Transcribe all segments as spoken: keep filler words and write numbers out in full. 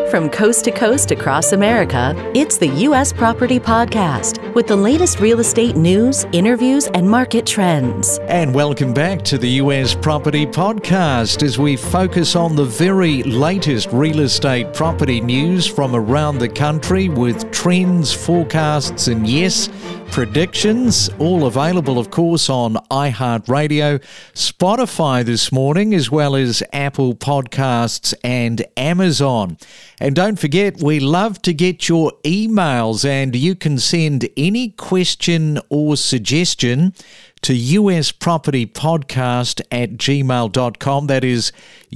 From coast to coast across America, it's the U S Property Podcast with the latest real estate news, interviews, and market trends. And welcome back to the U S Property Podcast as we focus on the very latest real estate property news from around the country with trends, forecasts, and yes, predictions, all available, of course, on iHeartRadio, Spotify this morning, as well as Apple Podcasts and Amazon. And don't forget, we love to get your emails, and you can send any question or suggestion to uspropertypodcast at gmail dot com. That is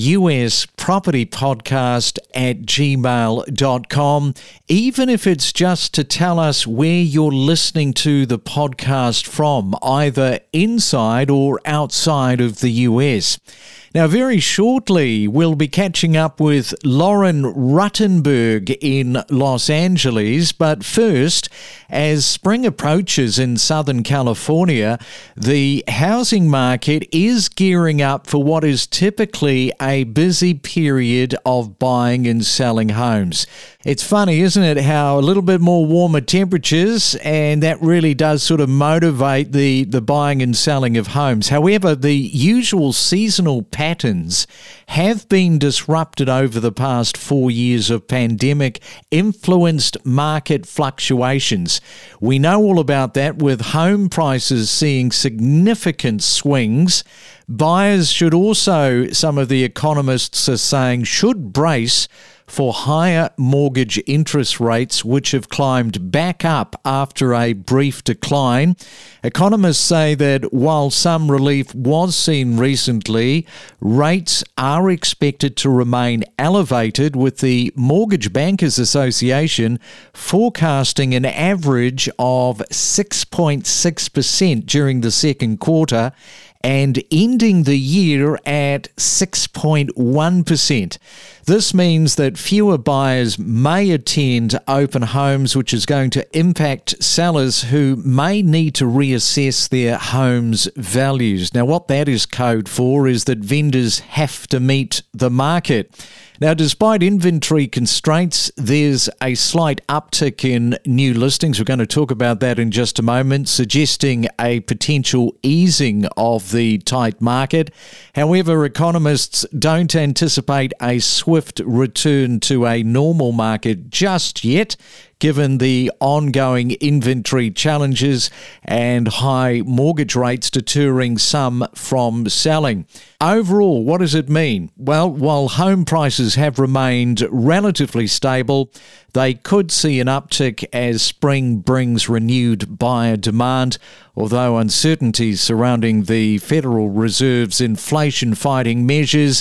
uspropertypodcast at gmail dot com. Even if it's just to tell us where you're listening to the podcast from, either inside or outside of the U S. Now, very shortly, we'll be catching up with Lauren Ruttenberg in Los Angeles. But first, as spring approaches in Southern California, the housing market is gearing up for what is typically a busy period of buying and selling homes. It's funny, isn't it, how a little bit more warmer temperatures, and that really does sort of motivate the, the buying and selling of homes. However, the usual seasonal patterns have been disrupted over the past four years of pandemic-influenced market fluctuations. We know all about that, with home prices seeing significant swings. Buyers should also, some of the economists are saying, should brace for higher mortgage interest rates, which have climbed back up after a brief decline. Economists say that while some relief was seen recently, rates are expected to remain elevated, with the Mortgage Bankers Association forecasting an average of six point six percent during the second quarter and ending the year at six point one percent. This means that fewer buyers may attend open homes, which is going to impact sellers who may need to reassess their homes' values. Now, what that is code for is that vendors have to meet the market. Now, despite inventory constraints, there's a slight uptick in new listings. We're going to talk about that in just a moment, suggesting a potential easing of the tight market. However, economists don't anticipate a swift return to a normal market just yet, given the ongoing inventory challenges and high mortgage rates deterring some from selling. Overall, what does it mean? Well, while home prices have remained relatively stable, they could see an uptick as spring brings renewed buyer demand, although uncertainties surrounding the Federal Reserve's inflation-fighting measures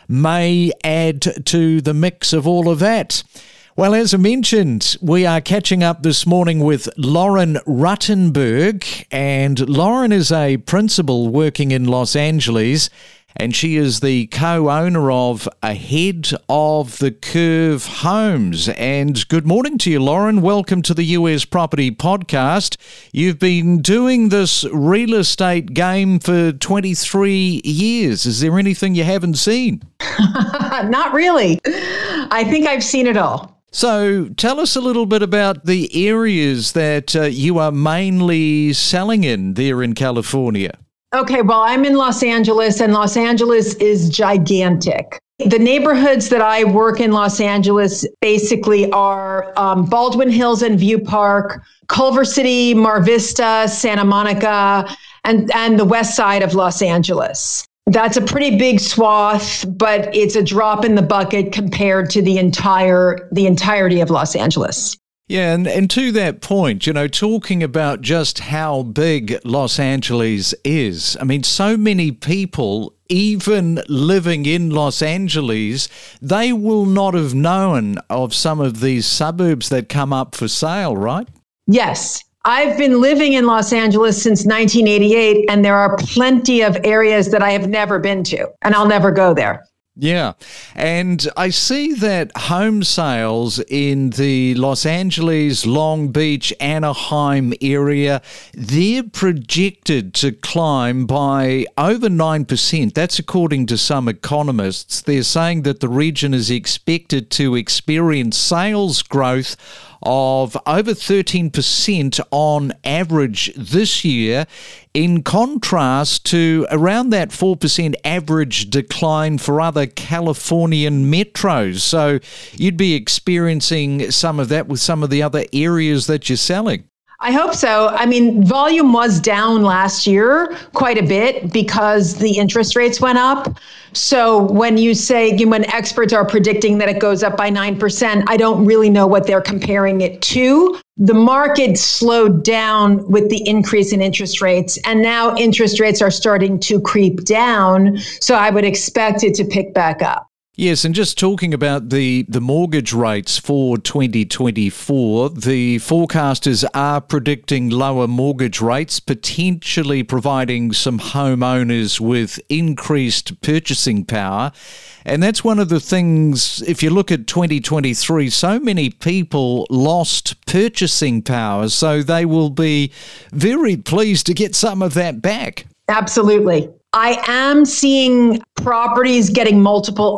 may add to the mix of all of that. Well, as I mentioned, we are catching up this morning with Lauren Ruttenberg, and Lauren is a principal working in Los Angeles, and she is the co-owner of Ahead of the Curve Homes. And good morning to you, Lauren. Welcome to the U S Property Podcast. You've been doing this real estate game for twenty-three years. Is there anything you haven't seen? Not really. I think I've seen it all. So tell us a little bit about the areas that uh, you are mainly selling in there in California. Okay, well, I'm in Los Angeles, and Los Angeles is gigantic. The neighborhoods that I work in Los Angeles basically are um, Baldwin Hills and View Park, Culver City, Mar Vista, Santa Monica, and, and the west side of Los Angeles. That's a pretty big swath, but it's a drop in the bucket compared to the entire the entirety of Los Angeles. Yeah, and, and to that point, you know, talking about just how big Los Angeles is, I mean, so many people, even living in Los Angeles, they will not have known of some of these suburbs that come up for sale, right? Yes. I've been living in Los Angeles since nineteen eighty-eight, and there are plenty of areas that I have never been to, and I'll never go there. Yeah. And I see that home sales in the Los Angeles, Long Beach, Anaheim area, they're projected to climb by over nine percent. That's according to some economists. They're saying that the region is expected to experience sales growth of over thirteen percent on average this year, in contrast to around that four percent average decline for other Californian metros. So you'd be experiencing some of that with some of the other areas that you're selling. I hope so. I mean, volume was down last year quite a bit because the interest rates went up. So when you say, when experts are predicting that it goes up by nine percent, I don't really know what they're comparing it to. The market slowed down with the increase in interest rates, and now interest rates are starting to creep down. So I would expect it to pick back up. Yes, and just talking about the, the mortgage rates for twenty twenty-four, the forecasters are predicting lower mortgage rates, potentially providing some homeowners with increased purchasing power. And that's one of the things, if you look at twenty twenty-three, so many people lost purchasing power, so they will be very pleased to get some of that back. Absolutely. I am seeing properties getting multiple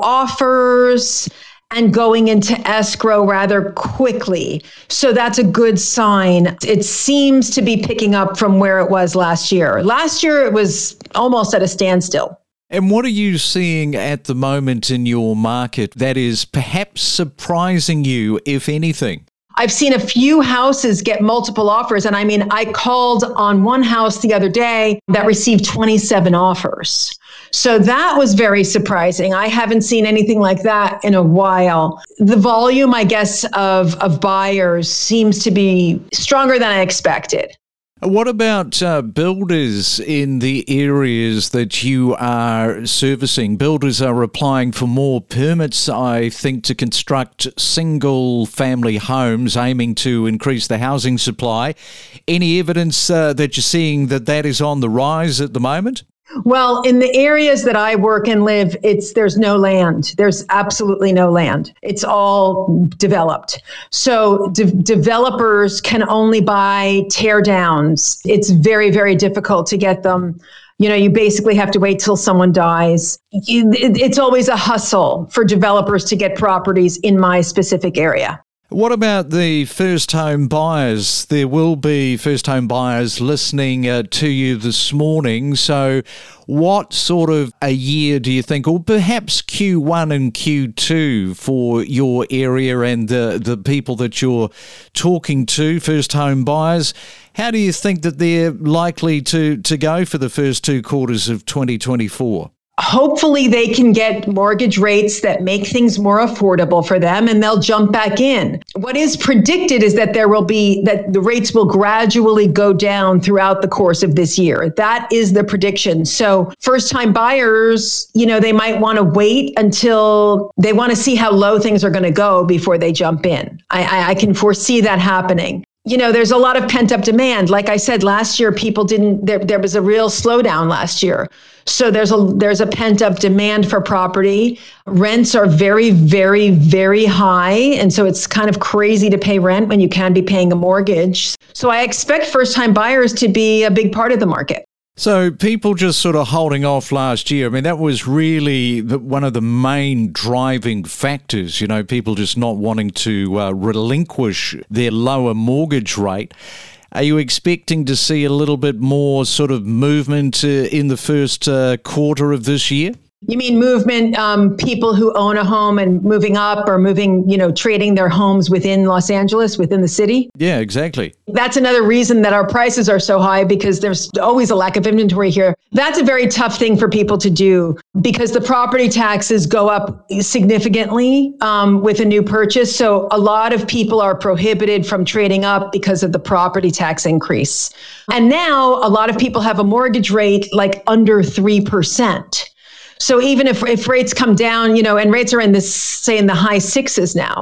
offers and going into escrow rather quickly. So that's a good sign. It seems to be picking up from where it was last year. Last year, it was almost at a standstill. And what are you seeing at the moment in your market that is perhaps surprising you, if anything? I've seen a few houses get multiple offers. And I mean, I called on one house the other day that received twenty-seven offers. So that was very surprising. I haven't seen anything like that in a while. The volume, I guess, of, of buyers seems to be stronger than I expected. What about uh, builders in the areas that you are servicing? Builders are applying for more permits, I think, to construct single-family homes, aiming to increase the housing supply. Any evidence uh, that you're seeing that that is on the rise at the moment? Well, in the areas that I work and live, it's there's no land. There's absolutely no land. It's all developed. So de- developers can only buy tear downs. It's very, very difficult to get them. You know, you basically have to wait till someone dies. You, it, it's always a hustle for developers to get properties in my specific area. What about the first home buyers? There will be first home buyers listening uh, to you this morning. So what sort of a year do you think, or perhaps Q one and Q two for your area and the, the people that you're talking to, first home buyers? How do you think that they're likely to, to go for the first two quarters of twenty twenty-four? Hopefully they can get mortgage rates that make things more affordable for them and they'll jump back in. What is predicted is that there will be, that the rates will gradually go down throughout the course of this year. That is the prediction. So first time buyers, you know, they might want to wait until they want to see how low things are going to go before they jump in. I, I, I can foresee that happening. You know, there's a lot of pent up demand. Like I said, last year, people didn't, there, there was a real slowdown last year. So there's a there's a pent up demand for property. Rents are very, very, very high. And so it's kind of crazy to pay rent when you can be paying a mortgage. So I expect first time buyers to be a big part of the market. So people just sort of holding off last year. I mean, that was really the, one of the main driving factors, you know, people just not wanting to uh, relinquish their lower mortgage rate. Are you expecting to see a little bit more sort of movement uh, in the first uh, quarter of this year? You mean movement, um, people who own a home and moving up or moving, you know, trading their homes within Los Angeles, within the city? Yeah, exactly. That's another reason that our prices are so high, because there's always a lack of inventory here. That's a very tough thing for people to do because the property taxes go up significantly um, with a new purchase. So a lot of people are prohibited from trading up because of the property tax increase. And now a lot of people have a mortgage rate like under three percent. So even if, if rates come down, you know, and rates are in this, say in the high sixes now.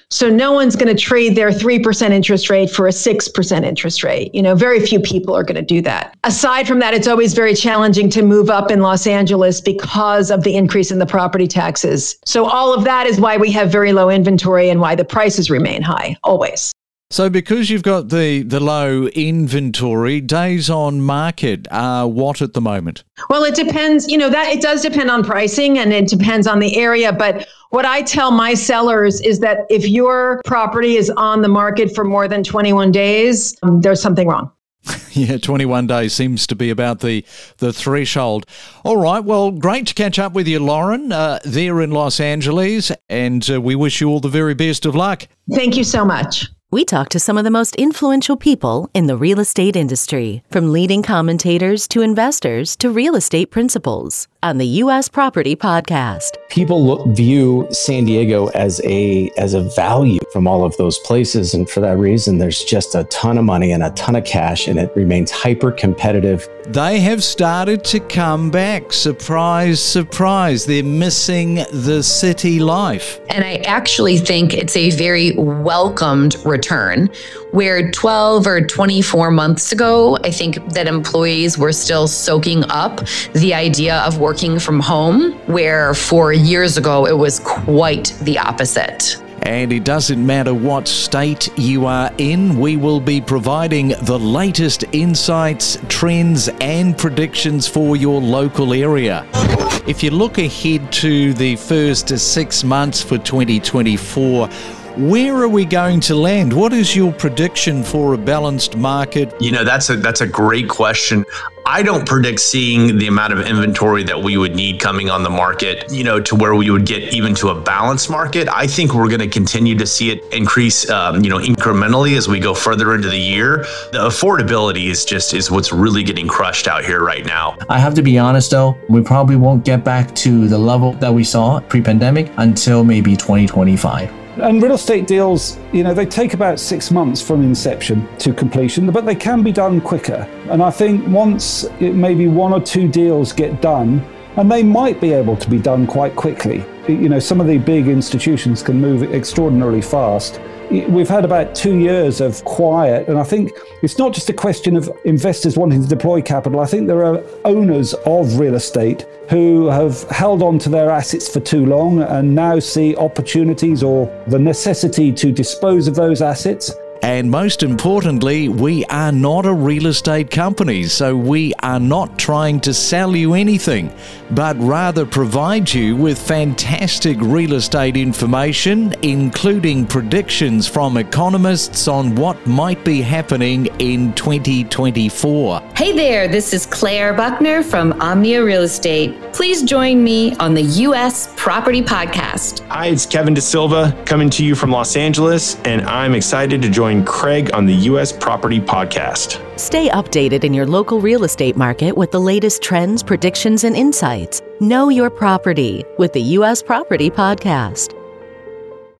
So no one's going to trade their three percent interest rate for a six percent interest rate. You know, very few people are going to do that. Aside from that, it's always very challenging to move up in Los Angeles because of the increase in the property taxes. So all of that is why we have very low inventory and why the prices remain high, always. So because you've got the, the low inventory, days on market are what at the moment? Well, it depends, you know, that it does depend on pricing and it depends on the area. But what I tell my sellers is that if your property is on the market for more than twenty-one days, um, there's something wrong. Yeah, twenty-one days seems to be about the, the threshold. All right, well, great to catch up with you, Lauren, uh, there in Los Angeles, and uh, we wish you all the very best of luck. Thank you so much. We talk to some of the most influential people in the real estate industry, from leading commentators to investors to real estate principals, on the U S Property Podcast. People look, view San Diego as a as a value from all of those places, and for that reason, there's just a ton of money and a ton of cash, and it remains hyper competitive. They have started to come back. Surprise, surprise. They're missing the city life. And I actually think it's a very welcomed return, where twelve or twenty-four months ago, I think that employees were still soaking up the idea of working from home, where four years ago, it was quite the opposite. And it doesn't matter what state you are in, we will be providing the latest insights, trends, and predictions for your local area. If you look ahead to the first six months for twenty twenty-four, where are we going to land? What is your prediction for a balanced market? You know, that's a that's a great question. I don't predict seeing the amount of inventory that we would need coming on the market, you know, to where we would get even to a balanced market. I think we're going to continue to see it increase, um, you know, incrementally as we go further into the year. The affordability is just is what's really getting crushed out here right now. I have to be honest, though, we probably won't get back to the level that we saw pre-pandemic until maybe twenty twenty-five. And real estate deals, you know, they take about six months from inception to completion, but they can be done quicker. And I think once it, maybe one or two deals get done, and they might be able to be done quite quickly. You know, some of the big institutions can move extraordinarily fast. We've had about two years of quiet, and I think it's not just a question of investors wanting to deploy capital. I think there are owners of real estate who have held on to their assets for too long and now see opportunities or the necessity to dispose of those assets. And most importantly, we are not a real estate company, so we are not trying to sell you anything, but rather provide you with fantastic real estate information, including predictions from economists on what might be happening in twenty twenty-four. Hey there, this is Claire Buckner from Omnia Real Estate. Please join me on the U S Property Podcast. Hi, it's Kevin De Silva coming to you from Los Angeles, and I'm excited to join Craig on the U S Property Podcast. Stay updated in your local real estate market with the latest trends, predictions, and insights. Know your property with the U S Property Podcast.